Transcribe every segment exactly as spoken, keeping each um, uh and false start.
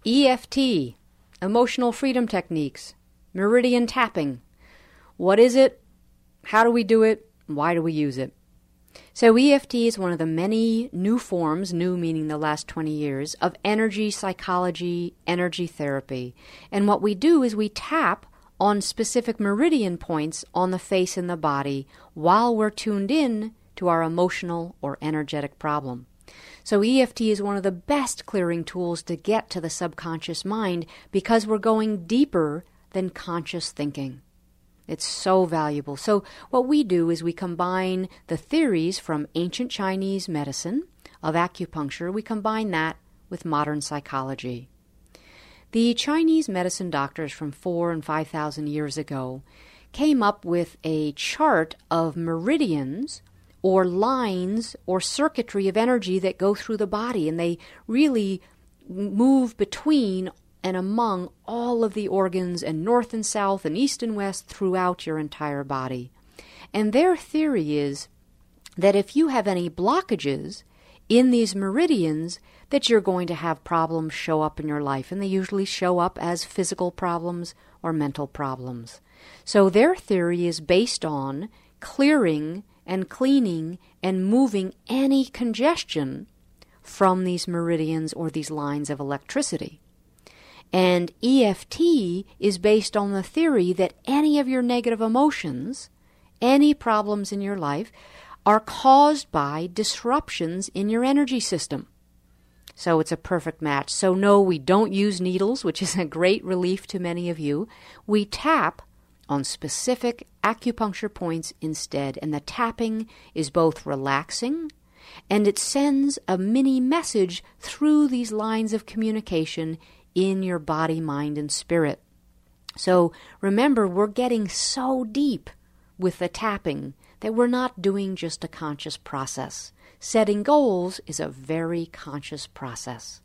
E F T, emotional freedom techniques, meridian tapping. What is it? How do we do it? Why do we use it? So E F T is one of the many new forms, new meaning the last twenty years, of energy psychology, energy therapy. And what we do is we tap on specific meridian points on the face and the body while we're tuned in to our emotional or energetic problem. So E F T is one of the best clearing tools to get to the subconscious mind because we're going deeper than conscious thinking. It's so valuable. So what we do is we combine the theories from ancient Chinese medicine of acupuncture, we combine that with modern psychology. The Chinese medicine doctors from four and five thousand years ago came up with a chart of meridians or lines or circuitry of energy that go through the body, and they really move between and among all of the organs and north and south and east and west throughout your entire body. And their theory is that if you have any blockages in these meridians, that you're going to have problems show up in your life, and they usually show up as physical problems or mental problems. So their theory is based on clearing and cleaning and moving any congestion from these meridians or these lines of electricity. And E F T is based on the theory that any of your negative emotions, any problems in your life, are caused by disruptions in your energy system. So it's a perfect match. So no, we don't use needles, which is a great relief to many of you. We tap on specific acupuncture points instead, and the tapping is both relaxing and it sends a mini message through these lines of communication in your body, mind, and spirit. So remember, we're getting so deep with the tapping that we're not doing just a conscious process. Setting goals is a very conscious process.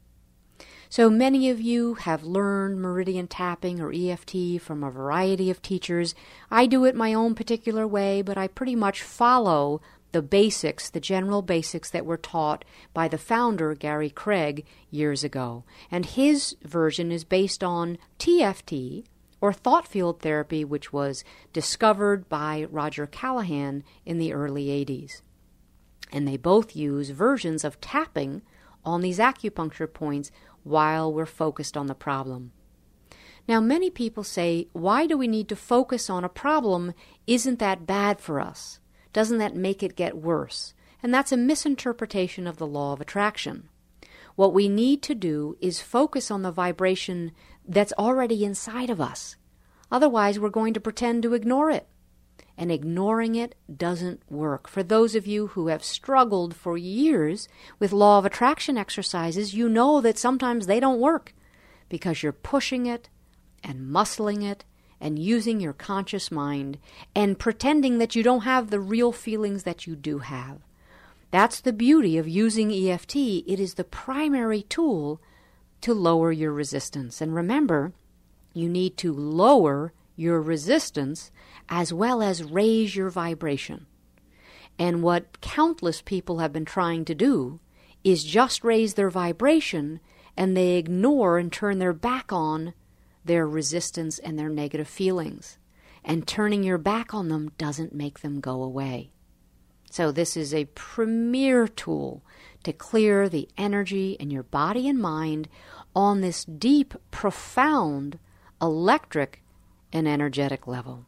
So many of you have learned meridian tapping or E F T from a variety of teachers. I do it my own particular way, but I pretty much follow the basics, the general basics that were taught by the founder, Gary Craig, years ago. And his version is based on T F T, or thought field therapy, which was discovered by Roger Callahan in the early eighties. And they both use versions of tapping on these acupuncture points while we're focused on the problem. Now, many people say, why do we need to focus on a problem? Isn't that bad for us? Doesn't that make it get worse? And that's a misinterpretation of the law of attraction. What we need to do is focus on the vibration that's already inside of us. Otherwise, we're going to pretend to ignore it. And ignoring it doesn't work. For those of you who have struggled for years with law of attraction exercises, you know that sometimes they don't work because you're pushing it and muscling it and using your conscious mind and pretending that you don't have the real feelings that you do have. That's the beauty of using E F T. It is the primary tool to lower your resistance. And remember, you need to lower your resistance as well as raise your vibration. And what countless people have been trying to do is just raise their vibration, and they ignore and turn their back on their resistance and their negative feelings. And turning your back on them doesn't make them go away. So this is a premier tool to clear the energy in your body and mind on this deep, profound, electric and energetic level.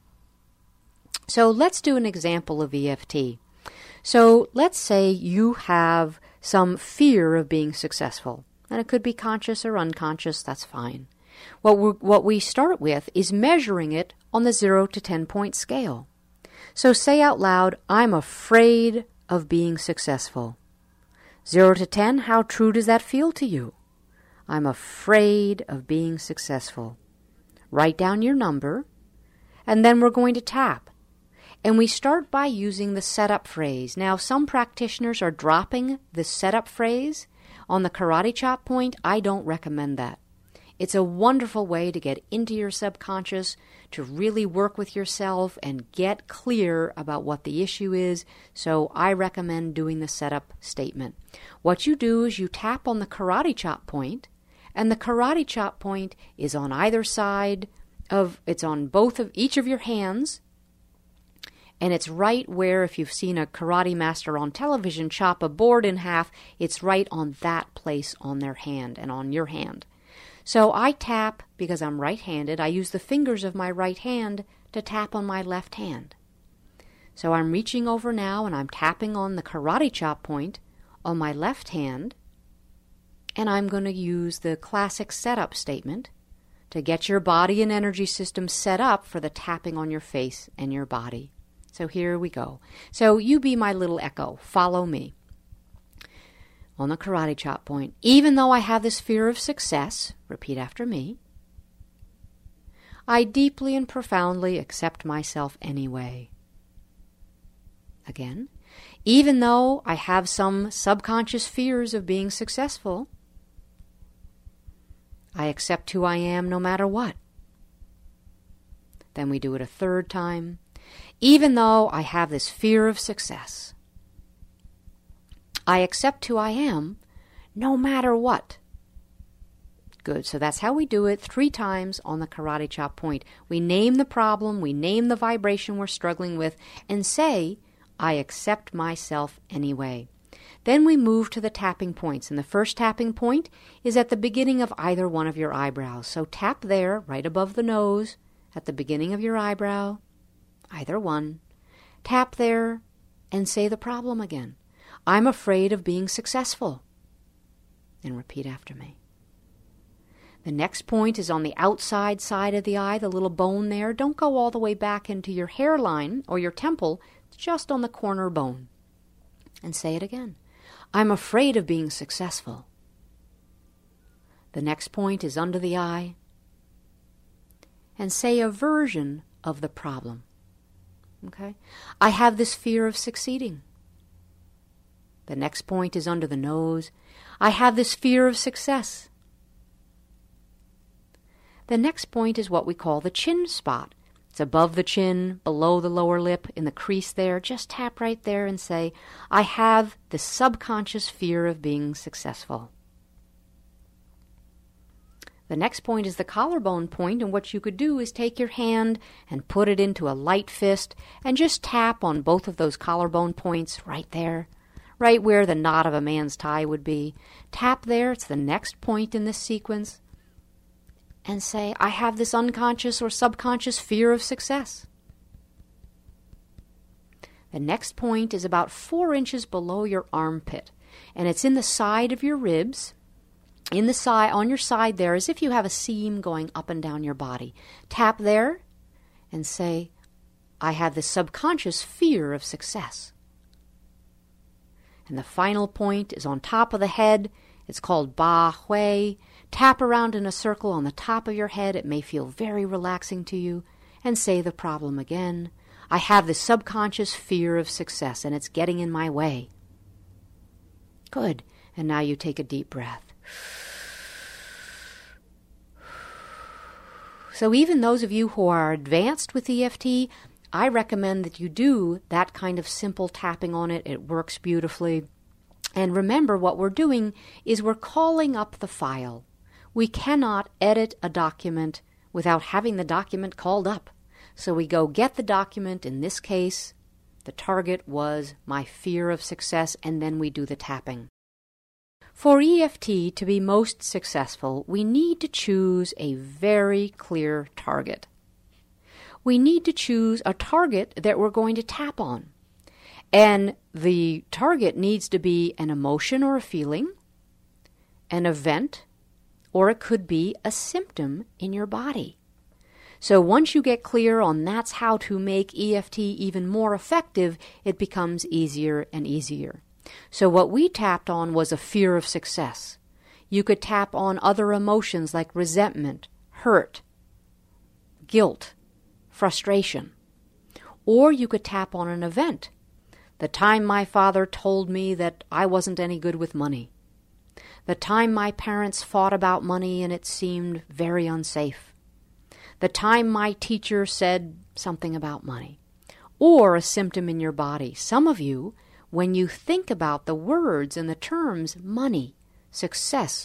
So let's do an example of E F T. So let's say you have some fear of being successful, and it could be conscious or unconscious, that's fine. What we what we start with is measuring it on the zero to ten point scale. So say out loud, I'm afraid of being successful. zero to ten, how true does that feel to you? I'm afraid of being successful. Write down your number, and then we're going to tap. And we start by using the setup phrase. Now, some practitioners are dropping the setup phrase on the karate chop point. I don't recommend that. It's a wonderful way to get into your subconscious, to really work with yourself and get clear about what the issue is. So I recommend doing the setup statement. What you do is you tap on the karate chop point, And the karate chop point is on either side of, it's on both of each of your hands. And it's right where, if you've seen a karate master on television chop a board in half, it's right on that place on their hand and on your hand. So I tap, because I'm right-handed, I use the fingers of my right hand to tap on my left hand. So I'm reaching over now and I'm tapping on the karate chop point on my left hand, and I'm going to use the classic setup statement to get your body and energy system set up for the tapping on your face and your body. So here we go. So you be my little echo. Follow me. On the karate chop point, even though I have this fear of success, repeat after me, I deeply and profoundly accept myself anyway. Again, even though I have some subconscious fears of being successful, I accept who I am no matter what. Then we do it a third time. Even though I have this fear of success, I accept who I am no matter what. Good. So that's how we do it three times on the karate chop point. We name the problem, we name the vibration we're struggling with, and say, I accept myself anyway. Then we move to the tapping points. And the first tapping point is at the beginning of either one of your eyebrows. So tap there, right above the nose, at the beginning of your eyebrow, either one. Tap there and say the problem again. I'm afraid of being successful. And repeat after me. The next point is on the outside side of the eye, the little bone there. Don't go all the way back into your hairline or your temple, just on the corner bone. And say it again. I'm afraid of being successful. The next point is under the eye. And say a version of the problem. Okay? I have this fear of succeeding. The next point is under the nose. I have this fear of success. The next point is what we call the chin spot. It's above the chin, below the lower lip, in the crease there. Just tap right there and say, I have the subconscious fear of being successful. The next point is the collarbone point, and what you could do is take your hand and put it into a light fist and just tap on both of those collarbone points right there, right where the knot of a man's tie would be. Tap there, it's the next point in this sequence, and say, I have this unconscious or subconscious fear of success. The next point is about four inches below your armpit, and it's in the side of your ribs, in the side, on your side there, as if you have a seam going up and down your body. Tap there and say, I have this subconscious fear of success. And the final point is on top of the head. It's called Ba Hui. Tap around in a circle on the top of your head. It may feel very relaxing to you. And say the problem again. I have this subconscious fear of success, and it's getting in my way. Good. And now you take a deep breath. So even those of you who are advanced with E F T, I recommend that you do that kind of simple tapping on it. It works beautifully. And remember, what we're doing is we're calling up the file. We cannot edit a document without having the document called up. So we go get the document. In this case, the target was my fear of success, and then we do the tapping. For E F T to be most successful, we need to choose a very clear target. We need to choose a target that we're going to tap on. And the target needs to be an emotion or a feeling, an event, or it could be a symptom in your body. So once you get clear on that's how to make E F T even more effective, it becomes easier and easier. So what we tapped on was a fear of success. You could tap on other emotions like resentment, hurt, guilt, frustration. Or you could tap on an event. The time my father told me that I wasn't any good with money. The time my parents fought about money and it seemed very unsafe. The time my teacher said something about money. Or a symptom in your body. Some of you, when you think about the words and the terms money, success,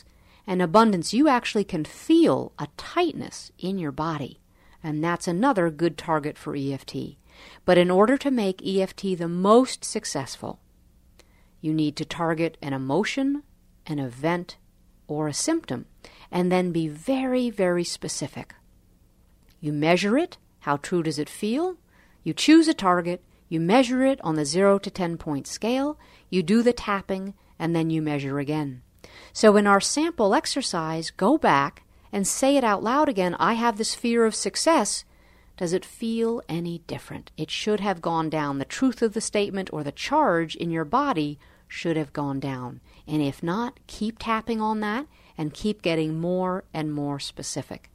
and abundance, you actually can feel a tightness in your body. And that's another good target for E F T. But in order to make E F T the most successful, you need to target an emotion, an event, or a symptom, and then be very, very specific. You measure it. How true does it feel? You choose a target. You measure it on the zero to ten point scale. You do the tapping, and then you measure again. So in our sample exercise, go back and say it out loud again. I have this fear of success. Does it feel any different? It should have gone down. The truth of the statement or the charge in your body should have gone down. And if not, keep tapping on that and keep getting more and more specific.